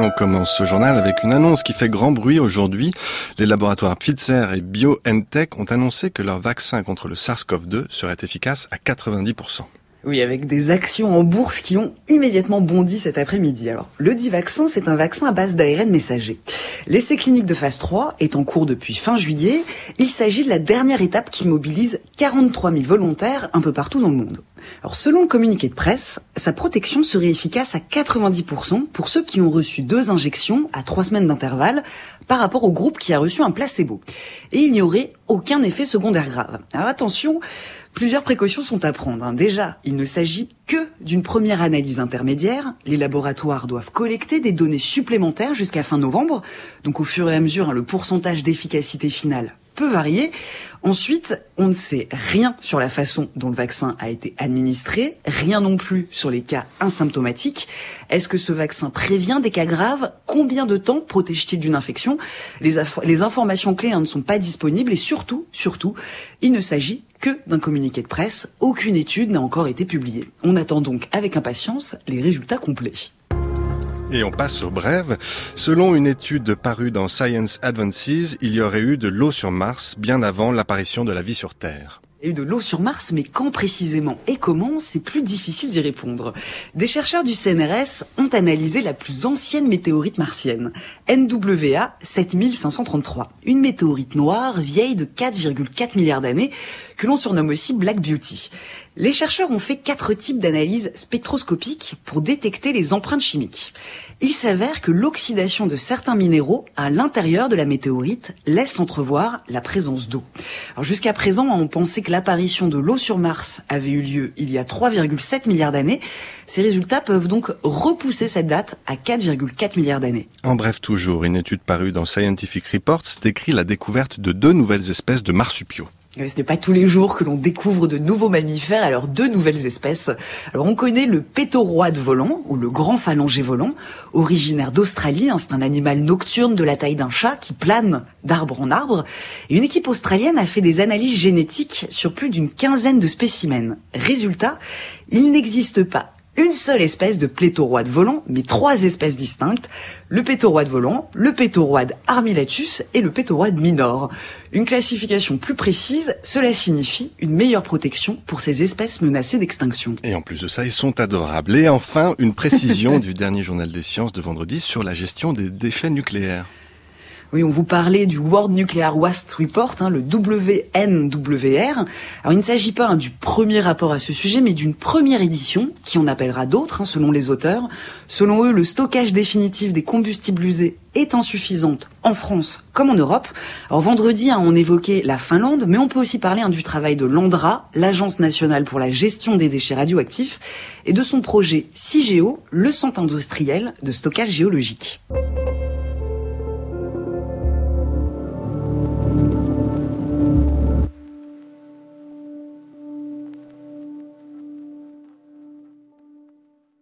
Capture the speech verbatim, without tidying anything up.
on commence ce journal avec une annonce qui fait grand bruit aujourd'hui. Les laboratoires Pfizer et BioNTech ont annoncé que leur vaccin contre le SARS-C o V deux serait efficace à quatre-vingt-dix pour cent. Oui, avec des actions en bourse qui ont immédiatement bondi cet après-midi. Alors, le dit vaccin, c'est un vaccin à base d'A R N messager. L'essai clinique de phase trois est en cours depuis fin juillet. Il s'agit de la dernière étape qui mobilise quarante-trois mille volontaires un peu partout dans le monde. Alors, selon le communiqué de presse, sa protection serait efficace à quatre-vingt-dix pour cent pour ceux qui ont reçu deux injections à trois semaines d'intervalle par rapport au groupe qui a reçu un placebo. Et il n'y aurait aucun effet secondaire grave. Alors attention, plusieurs précautions sont à prendre. Hein. Déjà, il ne s'agit que d'une première analyse intermédiaire. Les laboratoires doivent collecter des données supplémentaires jusqu'à fin novembre. Donc au fur et à mesure, hein, le pourcentage d'efficacité finale peut varier. Ensuite, on ne sait rien sur la façon dont le vaccin a été administré, rien non plus sur les cas asymptomatiques. Est-ce que ce vaccin prévient des cas graves? Combien de temps protège-t-il d'une infection? les, aff- les informations clés hein, ne sont pas disponibles et surtout, surtout, il ne s'agit que d'un communiqué de presse. Aucune étude n'a encore été publiée. On attend donc avec impatience les résultats complets. Et on passe aux brèves. Selon une étude parue dans Science Advances, il y aurait eu de l'eau sur Mars bien avant l'apparition de la vie sur Terre. Il y a eu de l'eau sur Mars, mais quand précisément et comment, c'est plus difficile d'y répondre. Des chercheurs du C N R S ont analysé la plus ancienne météorite martienne, N W A sept mille cinq cent trente-trois. Une météorite noire vieille de quatre virgule quatre milliards d'années, que l'on surnomme aussi Black Beauty. Les chercheurs ont fait quatre types d'analyses spectroscopiques pour détecter les empreintes chimiques. Il s'avère que l'oxydation de certains minéraux à l'intérieur de la météorite laisse entrevoir la présence d'eau. Alors jusqu'à présent, on pensait que l'apparition de l'eau sur Mars avait eu lieu il y a trois virgule sept milliards d'années. Ces résultats peuvent donc repousser cette date à quatre virgule quatre milliards d'années. En bref, toujours, une étude parue dans Scientific Reports décrit la découverte de deux nouvelles espèces de marsupiaux. Ce n'est pas tous les jours que l'on découvre de nouveaux mammifères, alors deux nouvelles espèces. Alors on connaît le pétauroide volant, ou le grand phalangé volant, originaire d'Australie. Hein, c'est un animal nocturne de la taille d'un chat qui plane d'arbre en arbre. Et une équipe australienne a fait des analyses génétiques sur plus d'une quinzaine de spécimens. Résultat, il n'existe pas une seule espèce de pétauroide volant, mais trois espèces distinctes, le pétauroide volant, le pétauroide armillatus et le pétauroide minor. Une classification plus précise, cela signifie une meilleure protection pour ces espèces menacées d'extinction. Et en plus de ça, ils sont adorables. Et enfin, une précision du dernier journal des sciences de vendredi sur la gestion des déchets nucléaires. Oui, on vous parlait du World Nuclear Waste Report, hein, le W N W R. Alors, il ne s'agit pas hein, du premier rapport à ce sujet, mais d'une première édition, qui en appellera d'autres, hein, selon les auteurs. Selon eux, le stockage définitif des combustibles usés est insuffisante en France comme en Europe. Alors, vendredi, hein, on évoquait la Finlande, mais on peut aussi parler hein, du travail de l'ANDRA, l'Agence nationale pour la gestion des déchets radioactifs, et de son projet CIGEO, le centre industriel de stockage géologique.